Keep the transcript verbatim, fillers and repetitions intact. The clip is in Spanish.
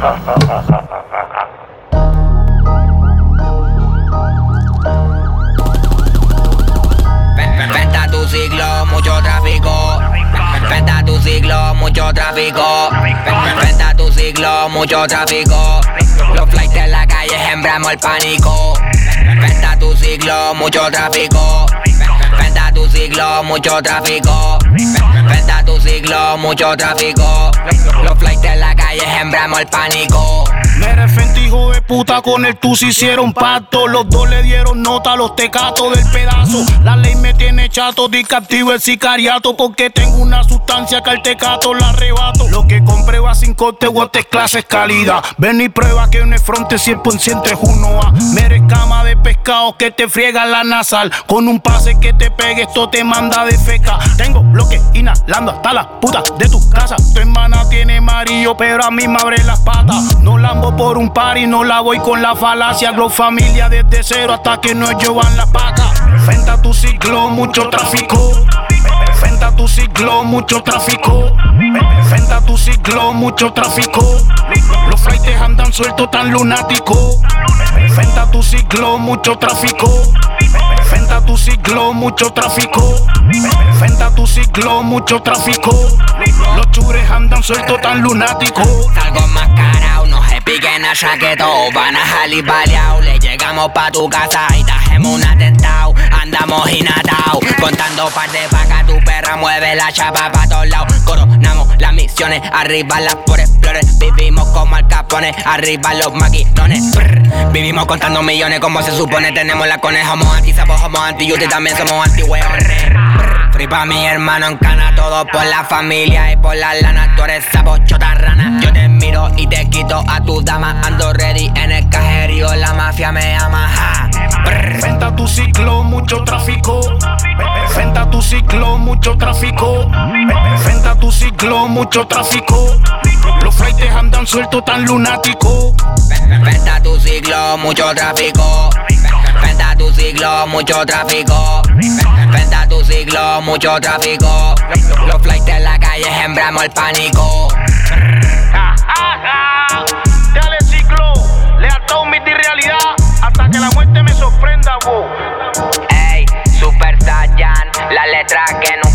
Venta tu ciclo, mucho tráfico. Venta tu ciclo, mucho tráfico. Venta tu ciclo, mucho tráfico. Los flights en la calle sembramos el pánico. Venta tu ciclo, mucho tráfico. Venta tu ciclo, mucho tráfico. Venta tu ciclo, mucho tráfico. Los flights en la calle sembramos el pánico. Mira, Fenty, hijo de puta, con el tú se hicieron pacto. Los dos le dieron nota a los tecatos del pedazo. La ley me tiene chato, di captivo el sicariato. Porque tengo una sustancia que al tecato la arrebato. Lo que compré va sin corte, guantes, clases, calidad. Ven y prueba que un fronte cien por ciento es uno A. Mira, escama de pescado que te friega la nasal. Con un pase que te pegue, esto te manda de feca. Tengo bloque inhalando hasta la puta de tu casa. Tu hermana tiene amarillo, pero a mí me abre las patas. No lambo por un party, no la voy con la falacia. Glow familia desde cero hasta que no llevan la paca. Venta tu ciclo, mucho tráfico. Venta tu ciclo, mucho tráfico. Venta tu ciclo, mucho tráfico. Los flights andan sueltos tan lunáticos. Venta tu ciclo, mucho tráfico. Venta tu ciclo, mucho tráfico. Venta tu ciclo, mucho tráfico. Los chures andan sueltos tan lunáticos. Salgo más cara, unos piquen a chaqueto. Van a salir baleados. Le llegamos pa' tu casa y tajemos un atentado. Andamos inatados, contando par de vacas. Tu perra mueve la chapa pa' todos lados. Coronamos las misiones, arriba las por explores. Vivimos como Al Capone, arriba los maquinones. Brr. Vivimos contando millones como se supone. Tenemos la coneja, somos anti, sapos, somos anti. Yo también somos anti, weón. Free pa' mi hermano en cana, todo por la familia y por la lana. Tú eres sapo, chota, rana. Yo te miro y te quito a tu dama. Ando ready en el cajerío, la mafia me ama. Ja. Venta tu ciclo, mucho tráfico. Venta tu ciclo, mucho tráfico. Venta tu ciclo, mucho tráfico. Los flights andan sueltos tan lunáticos. Venta tu ciclo, mucho tráfico. Venta tu ciclo, mucho tráfico. Venta tu ciclo, mucho tráfico. Los flights en la calle sembramos el pánico. Dale ciclo, lealtad, humildad y realidad. Hasta que la muerte me sorprenda, wow. Ey, Super Saiyan, la letra que nunca